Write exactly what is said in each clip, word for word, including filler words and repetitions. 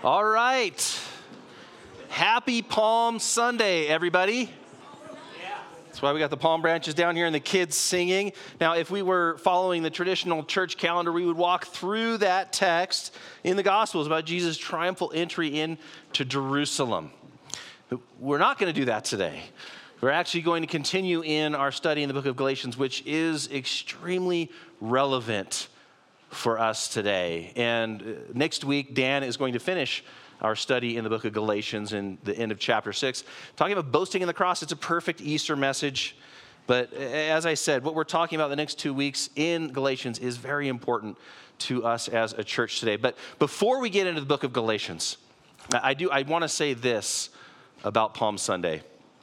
All right. Happy Palm Sunday, everybody. That's why we got the palm branches down here and the kids singing. Now, if we were following the traditional church calendar, we would walk through that text in the Gospels about Jesus' triumphal entry into Jerusalem. But we're not going to do that today. We're actually going to continue in our study in the book of Galatians, which is extremely relevant for us today. And next week, Dan is going to finish our study in the book of Galatians in the end of chapter six. Talking about boasting in the cross, it's a perfect Easter message. But as I said, what we're talking about the next two weeks in Galatians is very important to us as a church today. But before we get into the book of Galatians, I do I want to say this about Palm Sunday.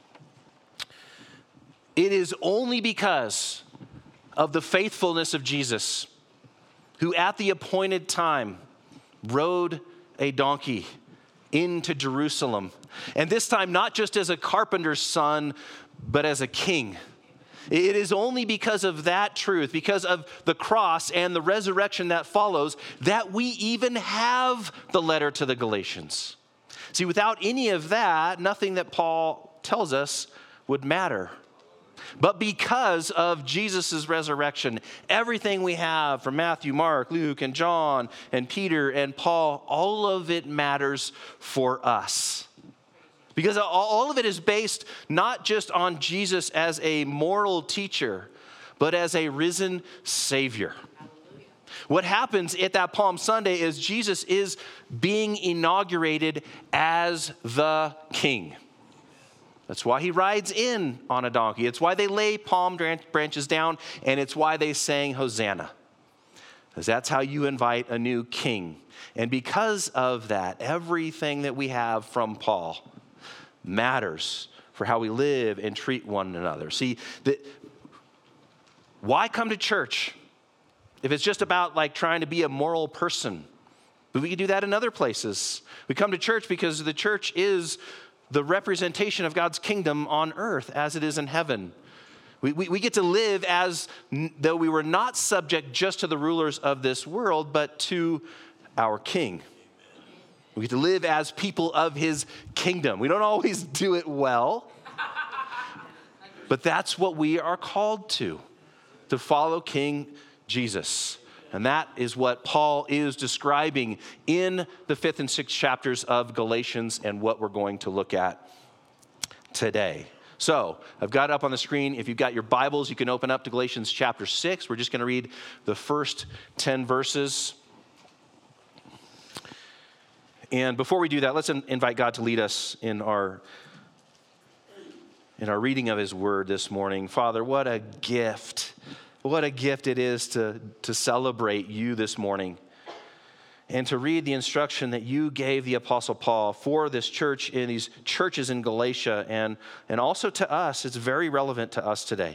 It is only because of the faithfulness of Jesus, who at the appointed time rode a donkey into Jerusalem. And this time, not just as a carpenter's son, but as a king. It is only because of that truth, because of the cross and the resurrection that follows, that we even have the letter to the Galatians. See, without any of that, nothing that Paul tells us would matter. But because of Jesus' resurrection, everything we have from Matthew, Mark, Luke, and John, and Peter, and Paul, all of it matters for us. Because all of it is based not just on Jesus as a moral teacher, but as a risen Savior. What happens at that Palm Sunday is Jesus is being inaugurated as the King. That's why he rides in on a donkey. It's why they lay palm branches down, and it's why they sang Hosanna. Because that's how you invite a new king. And because of that, everything that we have from Paul matters for how we live and treat one another. See, the, why come to church if it's just about like trying to be a moral person? But we can do that in other places. We come to church because the church is the representation of God's kingdom on earth as it is in heaven. We, we, we get to live as though we were not subject just to the rulers of this world, but to our King. We get to live as people of his kingdom. We don't always do it well, but that's what we are called to, to follow King Jesus. And that is what Paul is describing in the fifth and sixth chapters of Galatians and what we're going to look at today. So I've got it up on the screen. If you've got your Bibles, you can open up to Galatians chapter six. We're just going to read the first ten verses. And before we do that, let's invite God to lead us in our, in our reading of his word this morning. Father, what a gift. What a gift it is to, to celebrate you this morning and to read the instruction that you gave the Apostle Paul for this church in these churches in Galatia and, and also to us. It's very relevant to us today.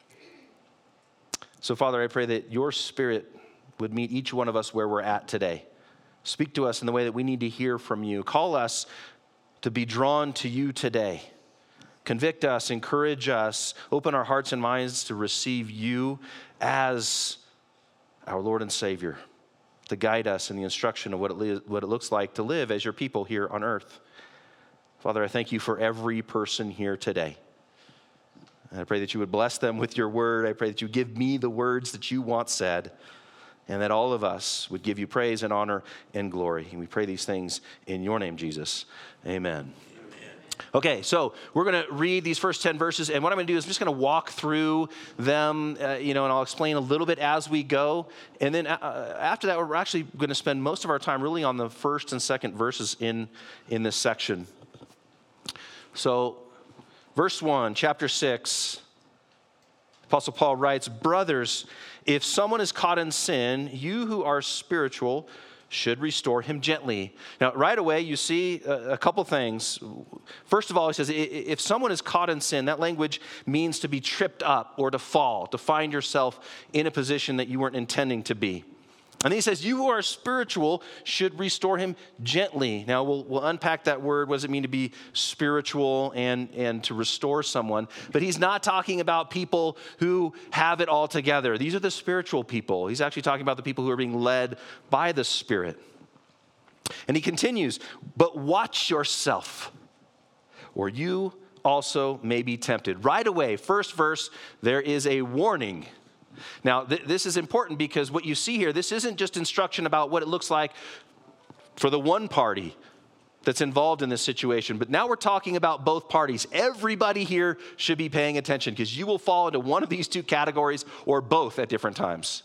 So, Father, I pray that your Spirit would meet each one of us where we're at today. Speak to us in the way that we need to hear from you. Call us to be drawn to you today. Convict us, encourage us, open our hearts and minds to receive you as our Lord and Savior, to guide us in the instruction of what it, li- what it looks like to live as your people here on earth. Father, I thank you for every person here today. And I pray that you would bless them with your word. I pray that you give me the words that you want said, and that all of us would give you praise and honor and glory. And we pray these things in your name, Jesus. Amen. Okay, so we're going to read these first ten verses, and what I'm going to do is I'm just going to walk through them, uh, you know, and I'll explain a little bit as we go. And then uh, after that, we're actually going to spend most of our time really on the first and second verses in, in this section. So, verse one, chapter six, Apostle Paul writes, "Brothers, if someone is caught in sin, you who are spiritual should restore him gently." Now, right away, you see a, a couple things. First of all, he says, if someone is caught in sin, that language means to be tripped up or to fall, to find yourself in a position that you weren't intending to be. And then he says, you who are spiritual should restore him gently. Now, we'll, we'll unpack that word. What does it mean to be spiritual and, and to restore someone? But he's not talking about people who have it all together. These are the spiritual people. He's actually talking about the people who are being led by the Spirit. And he continues, but watch yourself, or you also may be tempted. Right away, first verse, there is a warning. Now, th- this is important because what you see here, this isn't just instruction about what it looks like for the one party that's involved in this situation, but now we're talking about both parties. Everybody here should be paying attention because you will fall into one of these two categories or both at different times.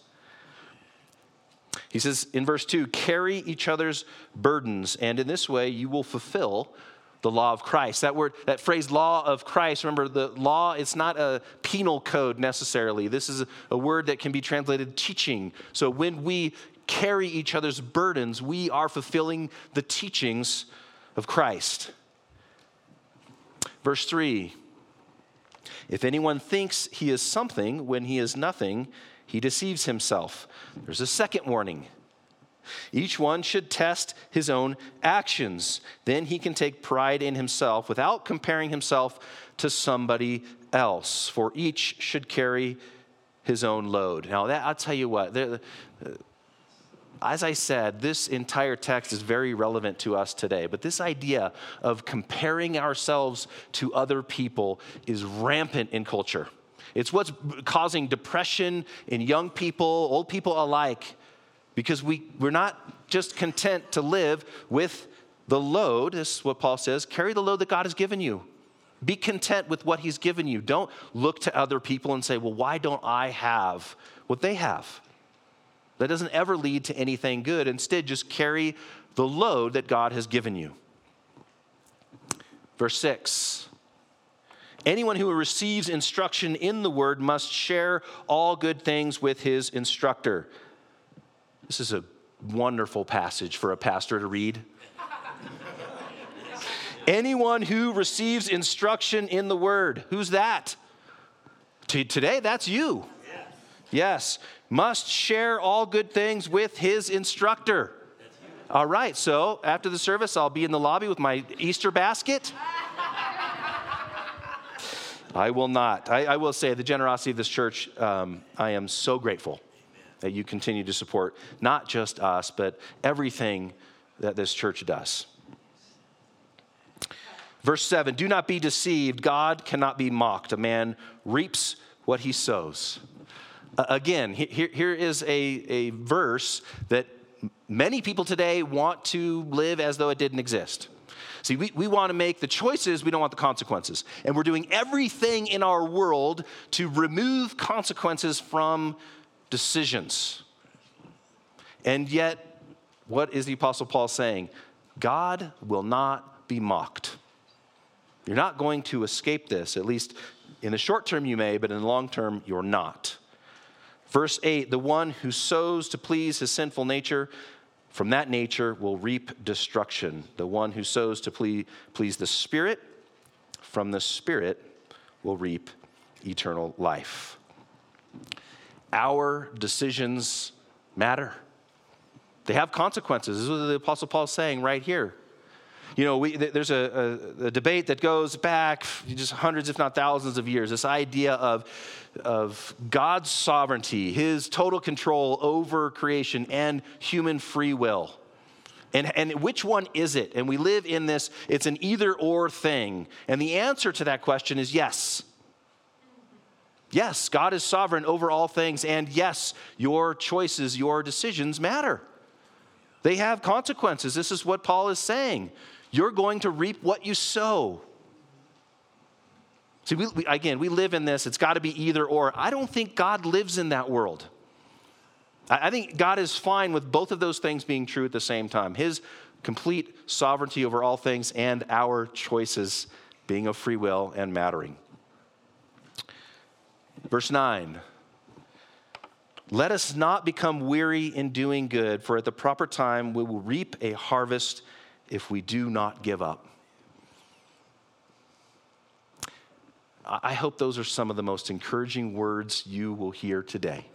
He says in verse two, carry each other's burdens, and in this way you will fulfill the law of Christ. That word, that phrase, law of Christ, remember the law, it's not a penal code necessarily. This is a word that can be translated teaching. So when we carry each other's burdens, we are fulfilling the teachings of Christ. Verse three, if anyone thinks he is something when he is nothing, he deceives himself. There's a second warning. Each one should test his own actions. Then he can take pride in himself without comparing himself to somebody else. For each should carry his own load. Now, that, I'll tell you what, there, uh, as I said, this entire text is very relevant to us today. But this idea of comparing ourselves to other people is rampant in culture. It's what's causing depression in young people, old people alike, because we, we're not just content to live with the load. This is what Paul says, carry the load that God has given you. Be content with what he's given you. Don't look to other people and say, well, why don't I have what they have? That doesn't ever lead to anything good. Instead, just carry the load that God has given you. Verse six. Anyone who receives instruction in the word must share all good things with his instructor. This is a wonderful passage for a pastor to read. Anyone who receives instruction in the word, who's that? T- today, that's you. Yes. Yes, must share all good things with his instructor. All right, so after the service, I'll be in the lobby with my Easter basket. I will not. I, I will say the generosity of this church, um, I am so grateful that you continue to support not just us, but everything that this church does. Verse seven, do not be deceived. God cannot be mocked. A man reaps what he sows. Uh, again, here, here is a, a verse that many people today want to live as though it didn't exist. See, we, we want to make the choices, we don't want the consequences. And we're doing everything in our world to remove consequences from decisions. And yet, what is the Apostle Paul saying? God will not be mocked. You're not going to escape this. At least in the short term you may, but in the long term you're not. Verse eight, the one who sows to please his sinful nature, from that nature will reap destruction. The one who sows to please, please the Spirit, from the Spirit will reap eternal life. Our decisions matter. They have consequences. This is what the Apostle Paul is saying right here. You know, we, there's a, a, a debate that goes back just hundreds, if not thousands of years. This idea of, of God's sovereignty, his total control over creation and human free will. And, and which one is it? And we live in this, it's an either or thing. And the answer to that question is yes. Yes, God is sovereign over all things. And yes, your choices, your decisions matter. They have consequences. This is what Paul is saying. You're going to reap what you sow. See, we, we, again, we live in this. It's got to be either or. I don't think God lives in that world. I, I think God is fine with both of those things being true at the same time. His complete sovereignty over all things and our choices being of free will and mattering. Verse nine. Let us not become weary in doing good, for at the proper time we will reap a harvest if we do not give up. I hope those are some of the most encouraging words you will hear today.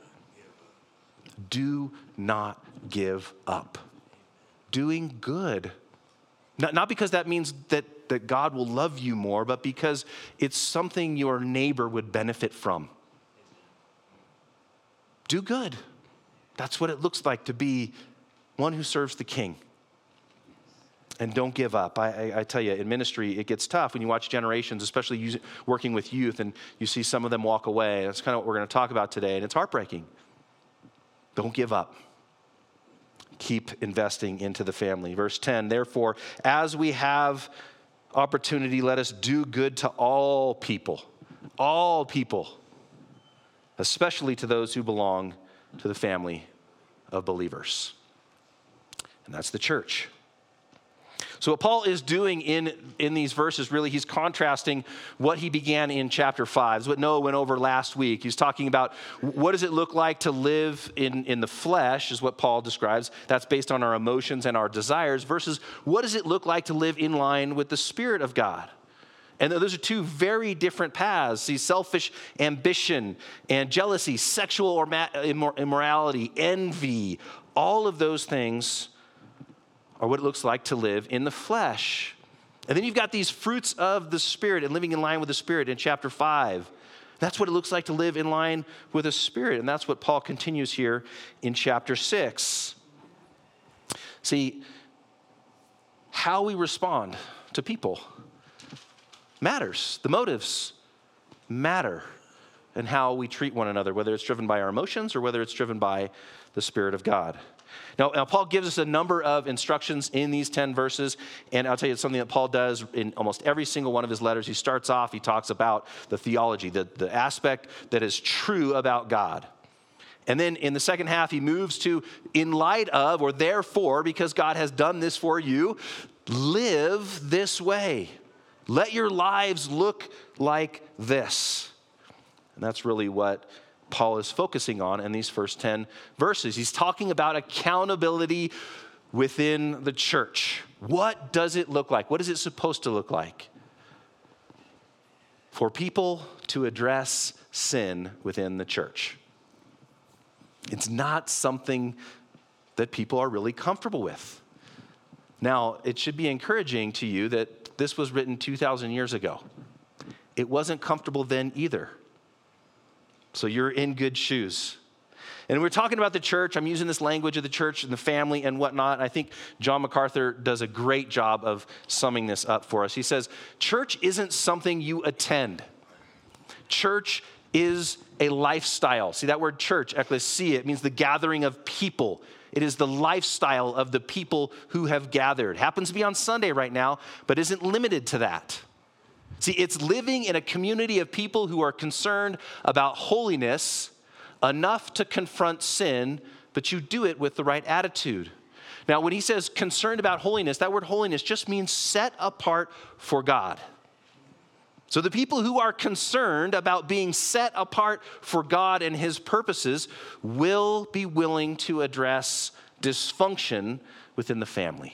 Do not give up. Doing good. Not, not because that means that, that God will love you more, but because it's something your neighbor would benefit from. Do good. That's what it looks like to be one who serves the King. And don't give up. I, I, I tell you, in ministry, it gets tough when you watch generations, especially using, working with youth, and you see some of them walk away. That's kind of what we're going to talk about today, and it's heartbreaking. Don't give up. Keep investing into the family. Verse ten, therefore, as we have opportunity, let us do good to all people, all people, especially to those who belong to the family of believers. And that's the church. So what Paul is doing in, in these verses, really, he's contrasting what he began in chapter five. It's what Noah went over last week. He's talking about what does it look like to live in, in the flesh, is what Paul describes. That's based on our emotions and our desires, versus what does it look like to live in line with the Spirit of God. And those are two very different paths. See, selfish ambition and jealousy, sexual immorality, envy, all of those things are what it looks like to live in the flesh. And then you've got these fruits of the Spirit and living in line with the Spirit in chapter five. That's what it looks like to live in line with the Spirit. And that's what Paul continues here in chapter six. See, how we respond to people matters. The motives matter. And how we treat one another, whether it's driven by our emotions or whether it's driven by the Spirit of God. Now, now, Paul gives us a number of instructions in these ten verses, and I'll tell you, it's something that Paul does in almost every single one of his letters. He starts off, he talks about the theology, the, the aspect that is true about God. And then in the second half, he moves to, in light of, or therefore, because God has done this for you, live this way. Let your lives look like this. And that's really what Paul is focusing on in these first ten verses. He's talking about accountability within the church. What does it look like? What is it supposed to look like for people to address sin within the church? It's not something that people are really comfortable with. Now, it should be encouraging to you that this was written two thousand years ago. It wasn't comfortable then either. So you're in good shoes. And we're talking about the church. I'm using this language of the church and the family and whatnot. I think John MacArthur does a great job of summing this up for us. He says, church isn't something you attend. Church is a lifestyle. See that word church, ekklesia, it means the gathering of people. It is the lifestyle of the people who have gathered. Happens to be on Sunday right now, but isn't limited to that. See, it's living in a community of people who are concerned about holiness enough to confront sin, but you do it with the right attitude. Now, when he says concerned about holiness, that word holiness just means set apart for God. So the people who are concerned about being set apart for God and his purposes will be willing to address dysfunction within the family.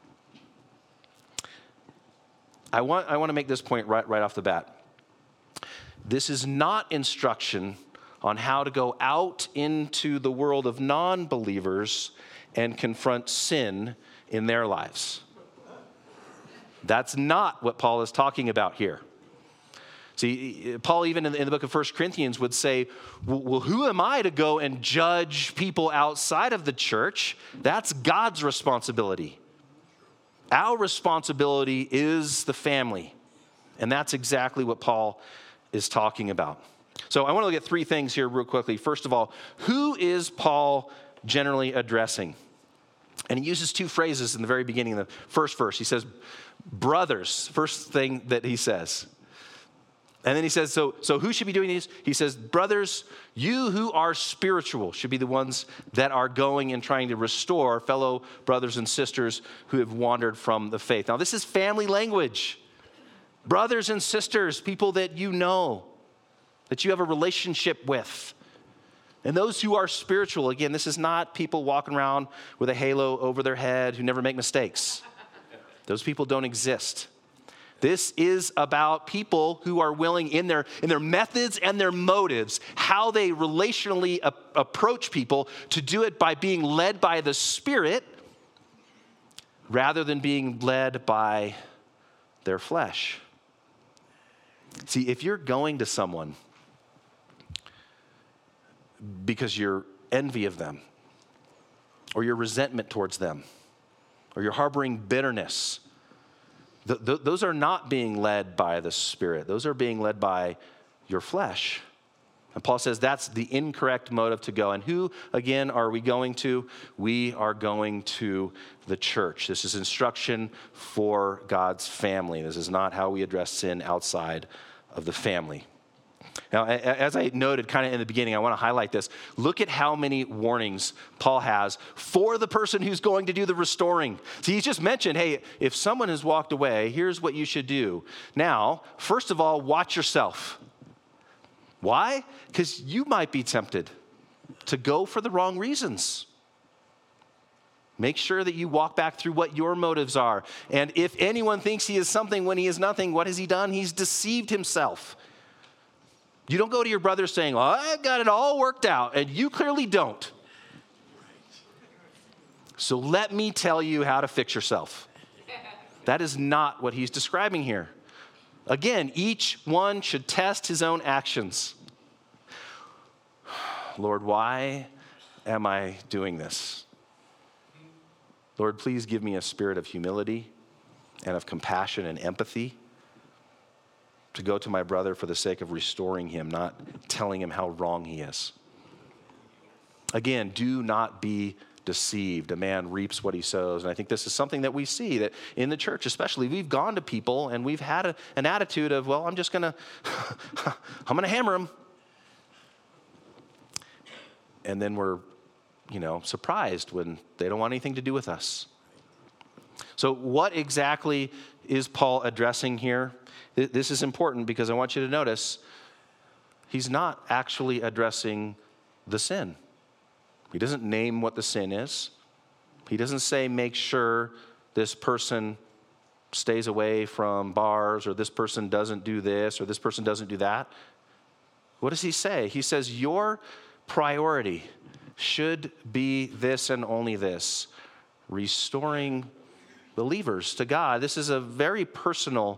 I want, I want to make this point right, right off the bat. This is not instruction on how to go out into the world of non-believers and confront sin in their lives. That's not what Paul is talking about here. See, Paul even in the, in the book of First Corinthians would say, well, who am I to go and judge people outside of the church? That's God's responsibility. Our responsibility is the family. And that's exactly what Paul is talking about. So I want to look at three things here real quickly. First of all, who is Paul generally addressing? And he uses two phrases in the very beginning of the first verse. He says, brothers, first thing that he says. And then he says, so, so who should be doing these? He says, brothers, you who are spiritual should be the ones that are going and trying to restore fellow brothers and sisters who have wandered from the faith. Now, this is family language. Brothers and sisters, people that you know, that you have a relationship with. And those who are spiritual, again, this is not people walking around with a halo over their head who never make mistakes. Those people don't exist. This is about people who are willing in their, in their methods and their motives, how they relationally a- approach people, to do it by being led by the Spirit rather than being led by their flesh. See, if you're going to someone because you're envy of them, or your resentment towards them, or you're harboring bitterness, th- th- those are not being led by the Spirit. Those are being led by your flesh. And Paul says that's the incorrect motive to go. And who, again, are we going to? We are going to the church. This is instruction for God's family. This is not how we address sin outside of the family. Now, as I noted kind of in the beginning, I want to highlight this. Look at how many warnings Paul has for the person who's going to do the restoring. See, he's just mentioned, hey, if someone has walked away, here's what you should do. Now, first of all, watch yourself. Why? Because you might be tempted to go for the wrong reasons. Make sure that you walk back through what your motives are. And if anyone thinks he is something when he is nothing, what has he done? He's deceived himself. You don't go to your brother saying, well, I've got it all worked out, and you clearly don't. So let me tell you how to fix yourself. That is not what he's describing here. Again, each one should test his own actions. Lord, why am I doing this? Lord, please give me a spirit of humility and of compassion and empathy to go to my brother for the sake of restoring him, not telling him how wrong he is. Again, do not be deceived. A man reaps what he sows. And I think this is something that we see that in the church, especially, we've gone to people and we've had a, an attitude of, well, I'm just going to, I'm going to hammer him. And then we're, you know, surprised when they don't want anything to do with us. So what exactly is Paul addressing here? This is important because I want you to notice he's not actually addressing the sin. He doesn't name what the sin is. He doesn't say make sure this person stays away from bars or this person doesn't do this or this person doesn't do that. What does he say? He says your priority should be this and only this, restoring believers to God. This is a very personal,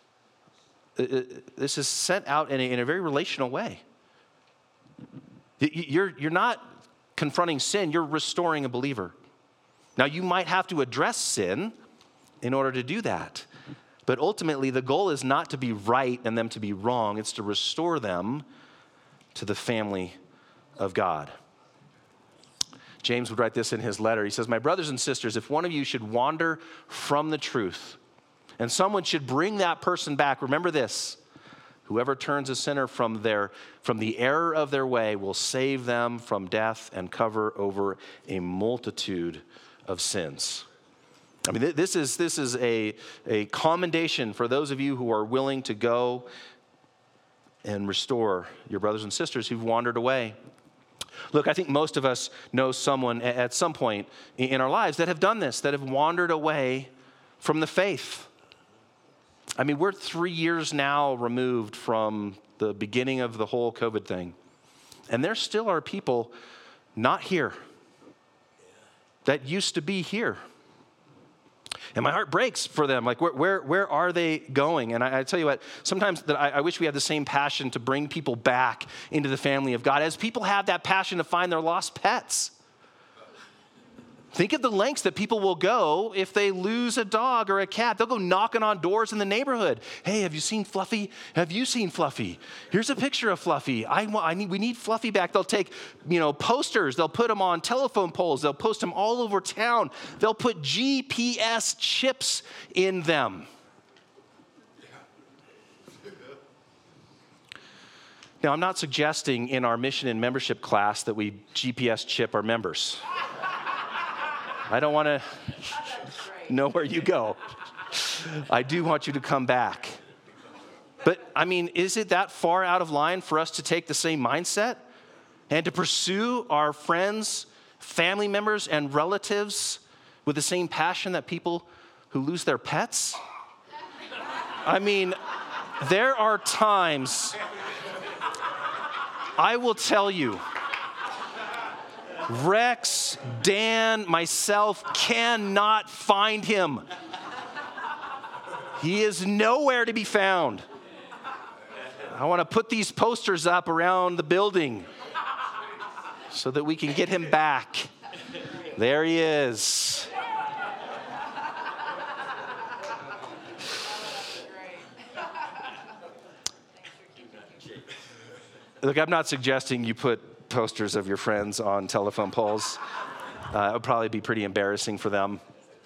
this is sent out in a, in a very relational way. You're, you're not confronting sin, you're restoring a believer. Now, you might have to address sin in order to do that. But ultimately, the goal is not to be right and them to be wrong. It's to restore them to the family of God. James would write this in his letter. He says, my brothers and sisters, if one of you should wander from the truth and someone should bring that person back, remember this. Whoever turns a sinner from their from the error of their way will save them from death and cover over a multitude of sins. I mean, this is this is a, a commendation for those of you who are willing to go and restore your brothers and sisters who've wandered away. Look, I think most of us know someone at some point in our lives that have done this, that have wandered away from the faith. I mean, we're three years now removed from the beginning of the whole COVID thing. And there still are people not here that used to be here. And my heart breaks for them. Like, where where, where are they going? And I, I tell you what, sometimes that I, I wish we had the same passion to bring people back into the family of God as people have that passion to find their lost pets. Think of the lengths that people will go if they lose a dog or a cat. They'll go knocking on doors in the neighborhood. Hey, have you seen Fluffy? Have you seen Fluffy? Here's a picture of Fluffy. I, I need, we need Fluffy back. They'll take, you know, posters. They'll put them on telephone poles. They'll post them all over town. They'll put G P S chips in them. Now, I'm not suggesting in our mission and membership class that we G P S chip our members. I don't want to know where you go. I do want you to come back. But, I mean, is it that far out of line for us to take the same mindset and to pursue our friends, family members, and relatives with the same passion that people who lose their pets? I mean, there are times, I will tell you, Rex, Dan, myself cannot find him. He is nowhere to be found. I want to put these posters up around the building so that we can get him back. There he is. Look, I'm not suggesting you put posters of your friends on telephone poles. Uh, it would probably be pretty embarrassing for them.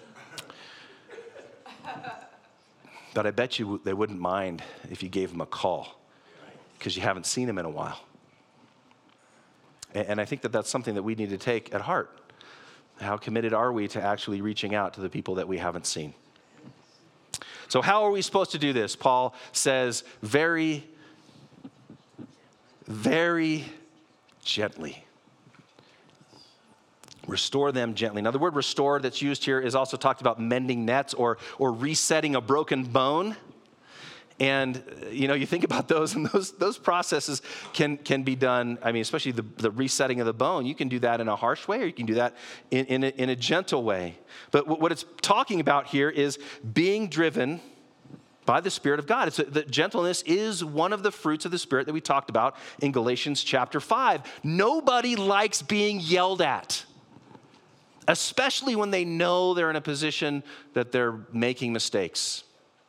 But I bet you they wouldn't mind if you gave them a call because you haven't seen them in a while. And, and I think that that's something that we need to take at heart. How committed are we to actually reaching out to the people that we haven't seen? So how are we supposed to do this? Paul says very, very gently. Restore them gently. Now, the word restore that's used here is also talked about mending nets or, or resetting a broken bone. And, you know, you think about those, and those those processes can, can be done, I mean, especially the, the resetting of the bone. You can do that in a harsh way, or you can do that in, in, a, in a gentle way. But what it's talking about here is being driven by the Spirit of God. It's a, the gentleness is one of the fruits of the Spirit that we talked about in Galatians chapter five. Nobody likes being yelled at, especially when they know they're in a position that they're making mistakes.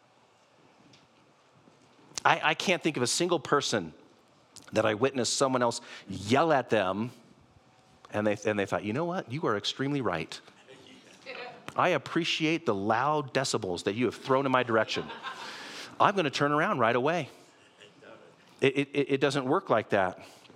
I, I can't think of a single person that I witnessed someone else yell at them and they, and they thought, you know what, you are extremely right. I appreciate the loud decibels that you have thrown in my direction. I'm going to turn around right away. It, it, it doesn't work like that.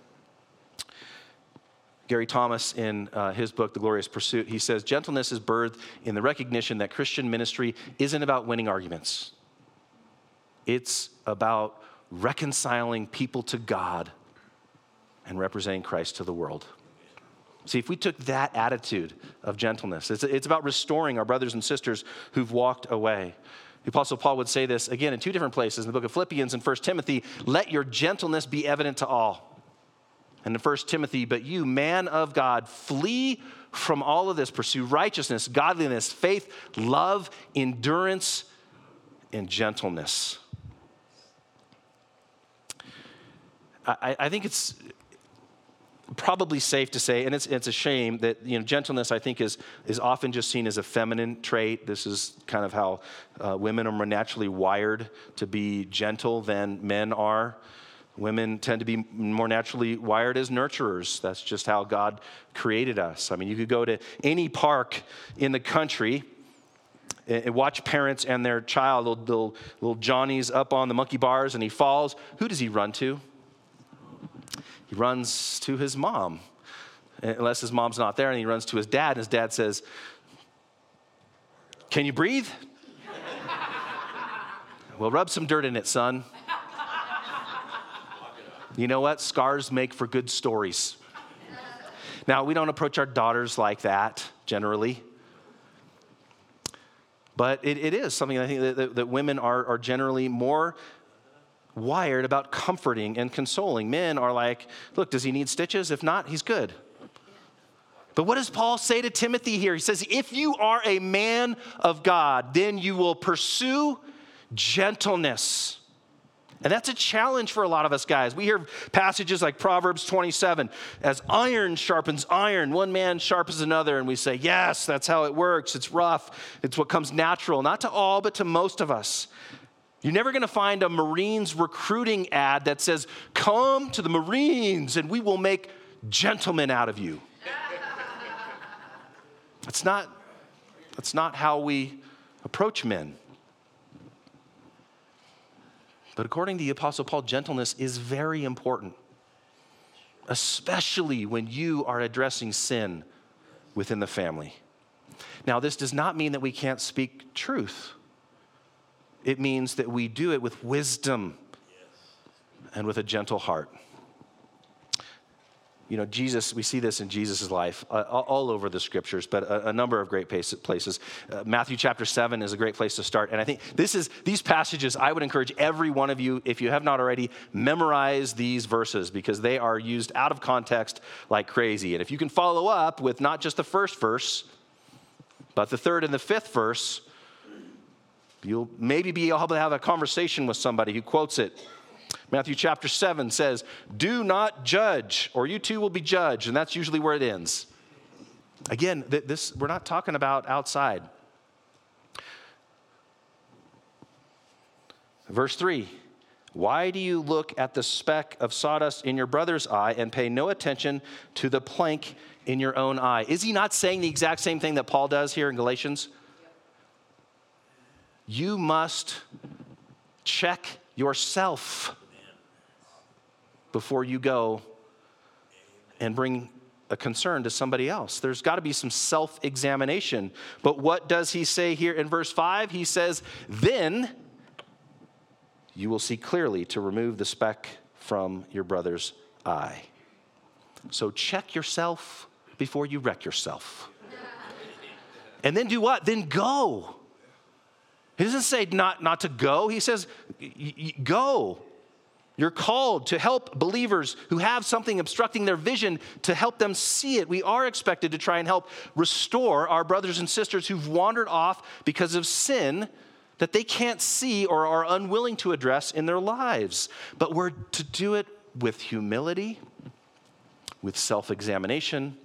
Gary Thomas, in uh, his book, The Glorious Pursuit, he says, gentleness is birthed in the recognition that Christian ministry isn't about winning arguments. It's about reconciling people to God and representing Christ to the world. See, if we took that attitude of gentleness, it's, it's about restoring our brothers and sisters who've walked away. The Apostle Paul would say this, again, in two different places, in the book of Philippians and First Timothy, let your gentleness be evident to all. And in First Timothy, but you, man of God, flee from all of this, pursue righteousness, godliness, faith, love, endurance, and gentleness. I, I think it's probably safe to say, and it's it's a shame that, you know, gentleness, I think, is is often just seen as a feminine trait. This is kind of how uh, women are more naturally wired to be gentle than men are. Women tend to be more naturally wired as nurturers. That's just how God created us. I mean, you could go to any park in the country and watch parents and their child, little, little, little Johnny's up on the monkey bars and he falls. Who does he run to? He runs to his mom, unless his mom's not there, and he runs to his dad, and his dad says, can you breathe? Well, rub some dirt in it, son. You know what? Scars make for good stories. Now, we don't approach our daughters like that, generally. But it, it is something I think that, that, that women are, are generally more wired about comforting and consoling. Men are like, look, does he need stitches? If not, he's good. But what does Paul say to Timothy here? He says, if you are a man of God, then you will pursue gentleness. And that's a challenge for a lot of us guys. We hear passages like Proverbs twenty-seven, as iron sharpens iron, one man sharpens another, and we say, yes, that's how it works. It's rough. It's what comes natural, not to all, but to most of us. You're never going to find a Marines recruiting ad that says, come to the Marines and we will make gentlemen out of you. That's not, that's not how we approach men. But according to the Apostle Paul, gentleness is very important, especially when you are addressing sin within the family. Now, this does not mean that we can't speak truth. It means that we do it with wisdom and with a gentle heart. You know, Jesus, we see this in Jesus' life uh, all over the scriptures, but a, a number of great places. Uh, Matthew chapter seven is a great place to start. And I think this is these passages, I would encourage every one of you, if you have not already, memorize these verses because they are used out of context like crazy. And if you can follow up with not just the first verse, but the third and the fifth verse, you'll maybe be able to have a conversation with somebody who quotes it. Matthew chapter seven says, do not judge, or you too will be judged. And that's usually where it ends. Again, th- this we're not talking about outside. Verse three, Why do you look at the speck of sawdust in your brother's eye and pay no attention to the plank in your own eye? Is he not saying the exact same thing that Paul does here in Galatians? You must check yourself before you go and bring a concern to somebody else. There's got to be some self-examination. But what does he say here in verse five? He says, then you will see clearly to remove the speck from your brother's eye. So check yourself before you wreck yourself. And then do what? Then go. He doesn't say not, not to go. He says, go. You're called to help believers who have something obstructing their vision to help them see it. We are expected to try and help restore our brothers and sisters who've wandered off because of sin that they can't see or are unwilling to address in their lives. But we're to do it with humility, with self-examination,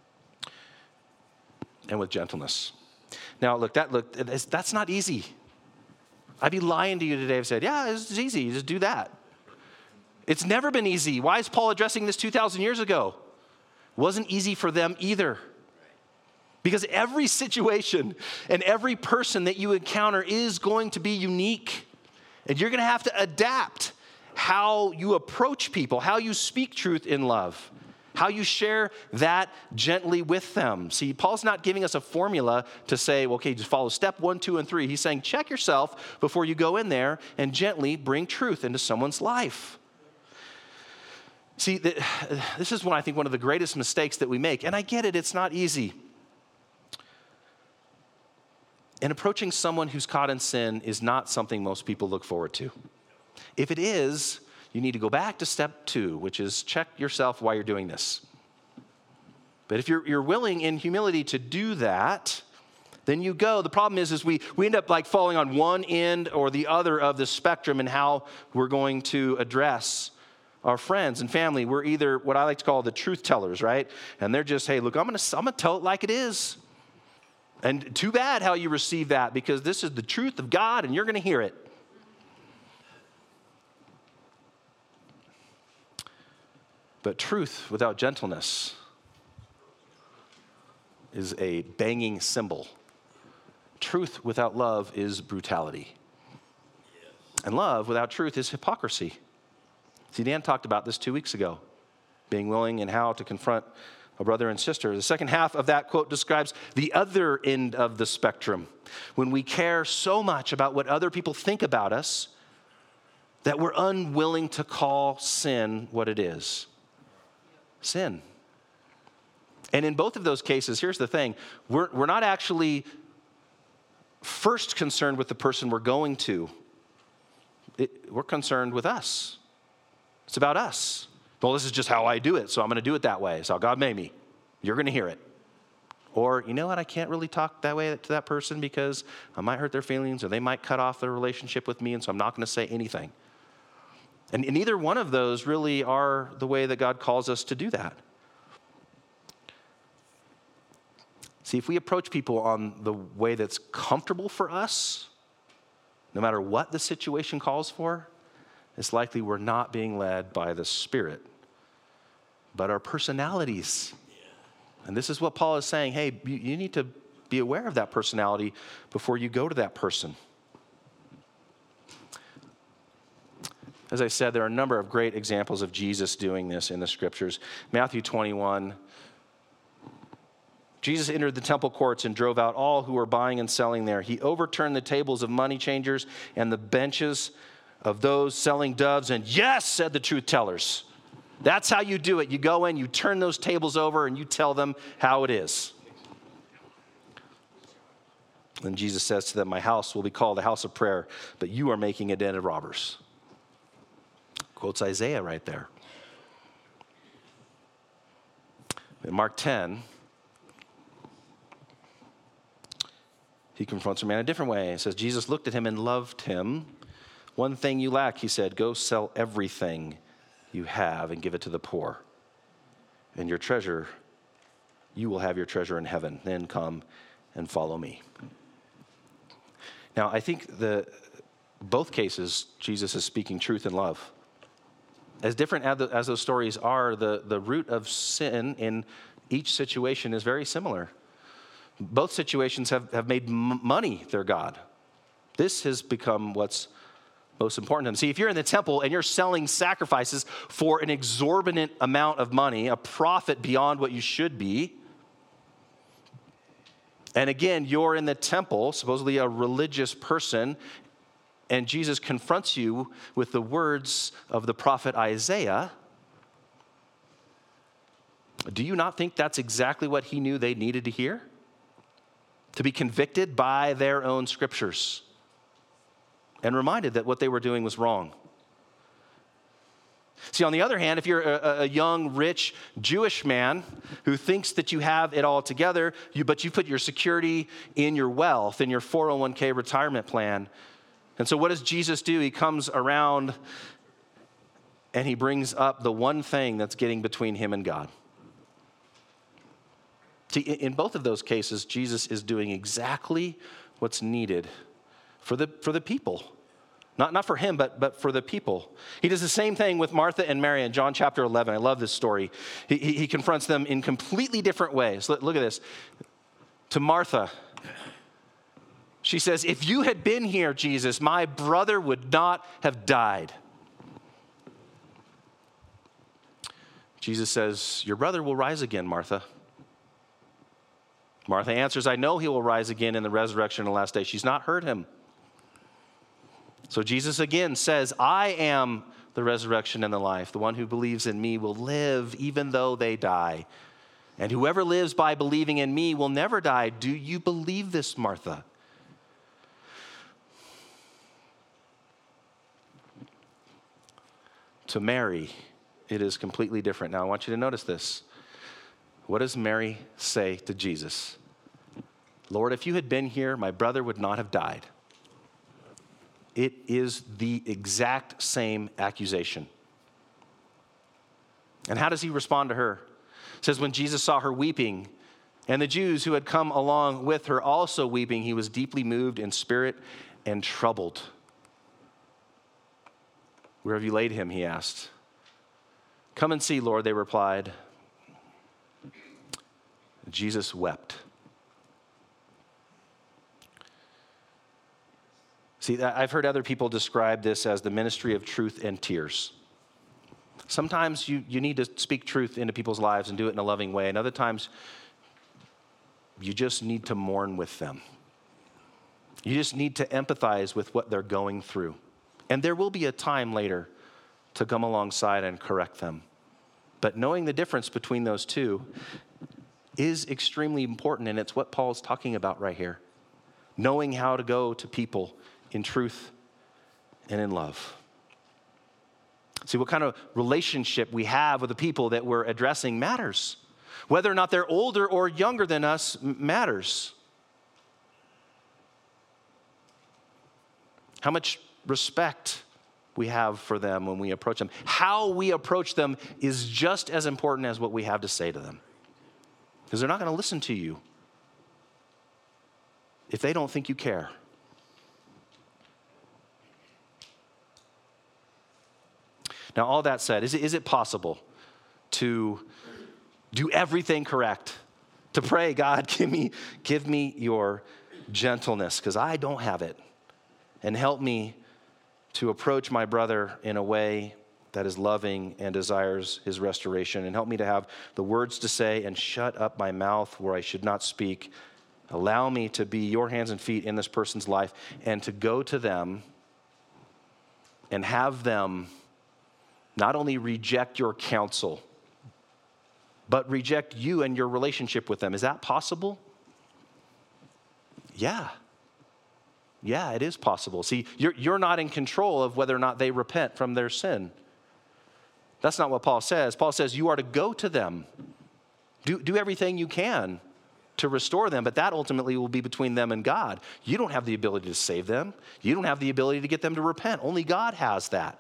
and with gentleness. Now, look, that look, that's not easy. I'd be lying to you today if I said, yeah, it's easy, you just do that. It's never been easy. Why is Paul addressing this two thousand years ago? It wasn't easy for them either. Because every situation and every person that you encounter is going to be unique. And you're going to have to adapt how you approach people, how you speak truth in love, how you share that gently with them. See, Paul's not giving us a formula to say, well, okay, just follow step one, two, and three. He's saying, check yourself before you go in there and gently bring truth into someone's life. See, this is one, I think, one of the greatest mistakes that we make. And I get it, it's not easy. And approaching someone who's caught in sin is not something most people look forward to. If it is, you need to go back to step two, which is check yourself while you're doing this. But if you're, you're willing in humility to do that, then you go. The problem is, is we, we end up like falling on one end or the other of the spectrum in how we're going to address our friends and family. We're either what I like to call the truth tellers, right? And they're just, hey, look, I'm going to I'm going to tell it like it is. And too bad how you receive that, because this is the truth of God and you're going to hear it. But truth without gentleness is a banging cymbal. Truth without love is brutality. And love without truth is hypocrisy. See, Dan talked about this two weeks ago, being willing and how to confront a brother and sister. The second half of that quote describes the other end of the spectrum, when we care so much about what other people think about us that we're unwilling to call sin what it is. Sin. And in both of those cases, here's the thing, we're, we're not actually first concerned with the person we're going to. It, we're concerned with us. It's about us. Well, this is just how I do it, so I'm going to do it that way. It's how God made me. You're going to hear it. Or, you know what, I can't really talk that way to that person because I might hurt their feelings or they might cut off their relationship with me, and so I'm not going to say anything. And, and neither one of those really are the way that God calls us to do that. See, if we approach people on the way that's comfortable for us, no matter what the situation calls for, it's likely we're not being led by the Spirit, but our personalities. And this is what Paul is saying, hey, you, you need to be aware of that personality before you go to that person. As I said, there are a number of great examples of Jesus doing this in the scriptures. Matthew twenty-one, Jesus entered the temple courts and drove out all who were buying and selling there. He overturned the tables of money changers and the benches of those selling doves, and yes, said the truth tellers. That's how you do it. You go in, you turn those tables over, and you tell them how it is. And Jesus says to them, my house will be called a house of prayer, but you are making a den of robbers. Quotes Isaiah right there. In Mark ten, he confronts a man a different way. It says, Jesus looked at him and loved him. One thing you lack, he said, go sell everything you have and give it to the poor. And your treasure, you will have your treasure in heaven. Then come and follow me. Now, I think the both cases, Jesus is speaking truth in love. As different as, the, as those stories are, the, the root of sin in each situation is very similar. Both situations have, have made m- money their God. This has become what's most important to them. See, if you're in the temple and you're selling sacrifices for an exorbitant amount of money, a profit beyond what you should be, and again, you're in the temple, supposedly a religious person, and Jesus confronts you with the words of the prophet Isaiah, do you not think that's exactly what he knew they needed to hear? To be convicted by their own scriptures and reminded that what they were doing was wrong. See, on the other hand, if you're a, a young, rich Jewish man who thinks that you have it all together, you, but you put your security in your wealth, in your four oh one k retirement plan. And so what does Jesus do? He comes around and he brings up the one thing that's getting between him and God. See, in both of those cases, Jesus is doing exactly what's needed for the, for the people. Not, not for him, but, but for the people. He does the same thing with Martha and Mary in John chapter eleven. I love this story. He, he, he confronts them in completely different ways. Look, look at this. To Martha, she says, if you had been here, Jesus, my brother would not have died. Jesus says, your brother will rise again, Martha. Martha answers, I know he will rise again in the resurrection in the last day. She's not heard him. So Jesus again says, I am the resurrection and the life. The one who believes in me will live even though they die. And whoever lives by believing in me will never die. Do you believe this, Martha? To Mary, it is completely different. Now, I want you to notice this. What does Mary say to Jesus? Lord, if you had been here, my brother would not have died. It is the exact same accusation. And how does he respond to her? It says, when Jesus saw her weeping, and the Jews who had come along with her also weeping, he was deeply moved in spirit and troubled. Where have you laid him? He asked. Come and see, Lord, they replied. Jesus wept. See, I've heard other people describe this as the ministry of truth and tears. Sometimes you, you need to speak truth into people's lives and do it in a loving way, and other times you just need to mourn with them. You just need to empathize with what they're going through. And there will be a time later to come alongside and correct them. But knowing the difference between those two is extremely important, and it's what Paul's talking about right here. Knowing how to go to people in truth and in love. See, what kind of relationship we have with the people that we're addressing matters. Whether or not they're older or younger than us matters. How much respect we have for them when we approach them. How we approach them is just as important as what we have to say to them. Because they're not going to listen to you if they don't think you care. Now, all that said, is it, is it possible to do everything correct? To pray, God, give me, give me your gentleness, because I don't have it. And help me to approach my brother in a way that is loving and desires his restoration. And help me to have the words to say and shut up my mouth where I should not speak. Allow me to be your hands and feet in this person's life and to go to them and have them not only reject your counsel, but reject you and your relationship with them. Is that possible? Yeah. Yeah, it is possible. See, you're, you're not in control of whether or not they repent from their sin. That's not what Paul says. Paul says you are to go to them. Do, do everything you can to restore them, but that ultimately will be between them and God. You don't have the ability to save them. You don't have the ability to get them to repent. Only God has that.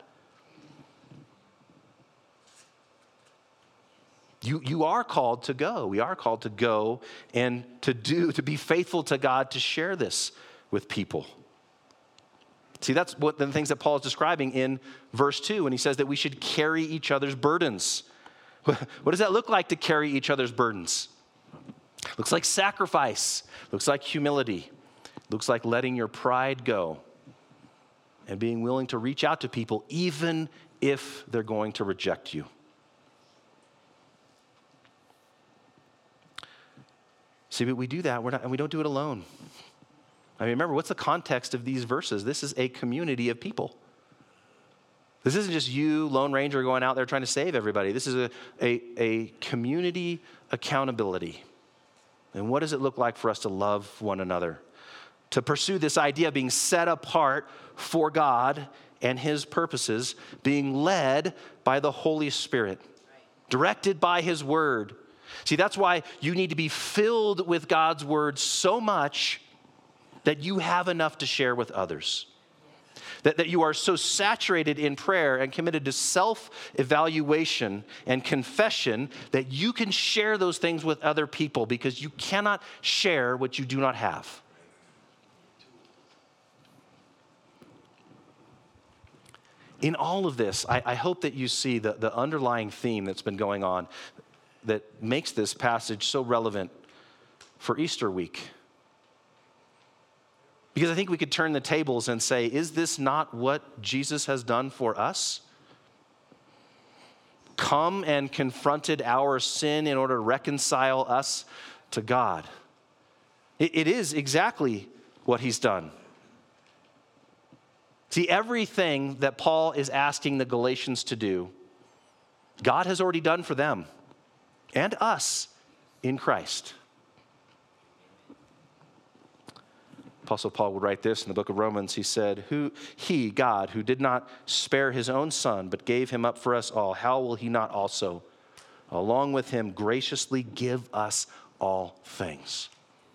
You, you are called to go. We are called to go and to do, to be faithful to God, to share this with people. See, that's what the things that Paul is describing in verse two when he says that we should carry each other's burdens. What does that look like to carry each other's burdens? Looks like sacrifice. Looks like humility. Looks like letting your pride go and being willing to reach out to people even if they're going to reject you. See, but we do that, we're not, and we don't do it alone. I mean, remember, what's the context of these verses? This is a community of people. This isn't just you, Lone Ranger, going out there trying to save everybody. This is a, a, a community accountability. And what does it look like for us to love one another? To pursue this idea of being set apart for God and his purposes, being led by the Holy Spirit, directed by his word. See, that's why you need to be filled with God's word so much that you have enough to share with others. That, that you are so saturated in prayer and committed to self-evaluation and confession that you can share those things with other people because you cannot share what you do not have. In all of this, I, I hope that you see the, the underlying theme that's been going on that makes this passage so relevant for Easter week. Because I think we could turn the tables and say, is this not what Jesus has done for us? Come and confronted our sin in order to reconcile us to God. It, it is exactly what he's done. See, everything that Paul is asking the Galatians to do, God has already done for them and us in Christ. Apostle Paul would write this in the book of Romans. He said, "Who he, God, who did not spare his own son, but gave him up for us all, how will he not also, along with him, graciously give us all things?"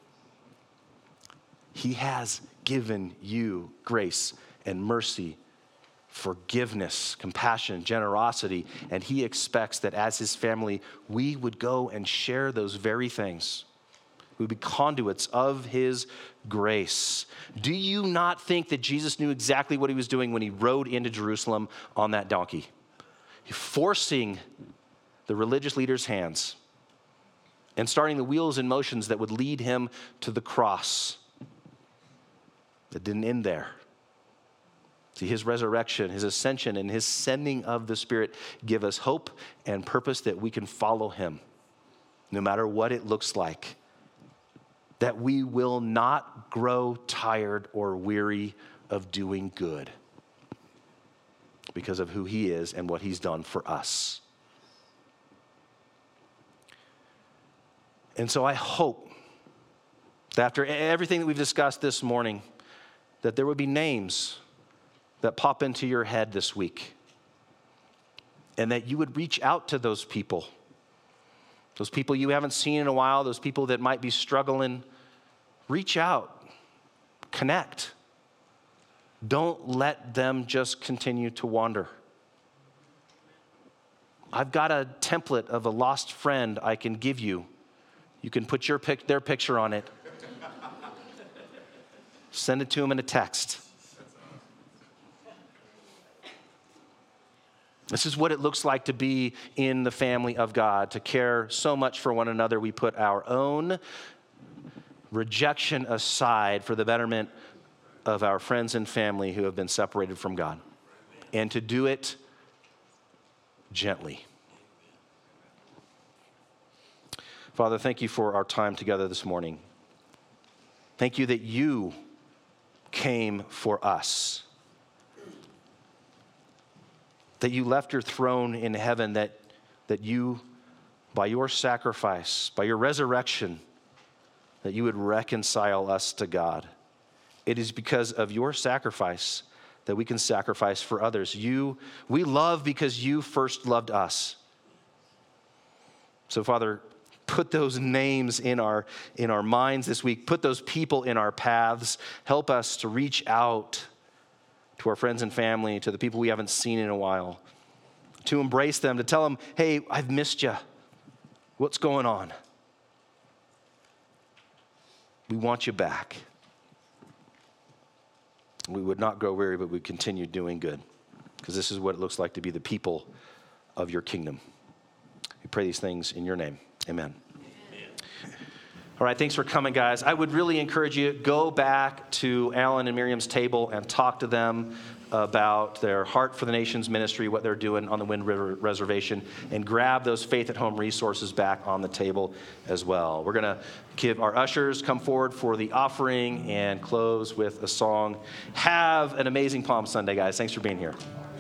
He has given you grace and mercy, forgiveness, compassion, generosity, and he expects that as his family, we would go and share those very things. We would be conduits of his grace. Do you not think that Jesus knew exactly what he was doing when he rode into Jerusalem on that donkey? Forcing the religious leaders' hands and starting the wheels in motions that would lead him to the cross. That didn't end there. See, his resurrection, his ascension, and his sending of the Spirit give us hope and purpose that we can follow him, no matter what it looks like. That we will not grow tired or weary of doing good because of who he is and what he's done for us. And so I hope that after everything that we've discussed this morning, that there would be names that pop into your head this week, and that you would reach out to those people, those people you haven't seen in a while, those people that might be struggling. Reach out, connect. Don't let them just continue to wander. I've got a template of a lost friend I can give you. You can put your pic- their picture on it. Send it to them in a text. This is what it looks like to be in the family of God, to care so much for one another. We put our own rejection aside for the betterment of our friends and family who have been separated from God, and to do it gently. Father, thank you for our time together this morning. Thank you that you came for us, that you left your throne in heaven, that, that you, by your sacrifice, by your resurrection, that you would reconcile us to God. It is because of your sacrifice that we can sacrifice for others. You, we love because you first loved us. So, Father, put those names in our, in our minds this week. Put those people in our paths. Help us to reach out to our friends and family, to the people we haven't seen in a while, to embrace them, to tell them, hey, I've missed you. What's going on? We want you back. We would not grow weary, but we continue doing good, because this is what it looks like to be the people of your kingdom. We pray these things in your name. Amen. All right, thanks for coming, guys. I would really encourage you, go back to Alan and Miriam's table and talk to them about their Heart for the Nations ministry, what they're doing on the Wind River Reservation, and grab those Faith at Home resources back on the table as well. We're going to give our ushers come forward for the offering and close with a song. Have an amazing Palm Sunday, guys. Thanks for being here.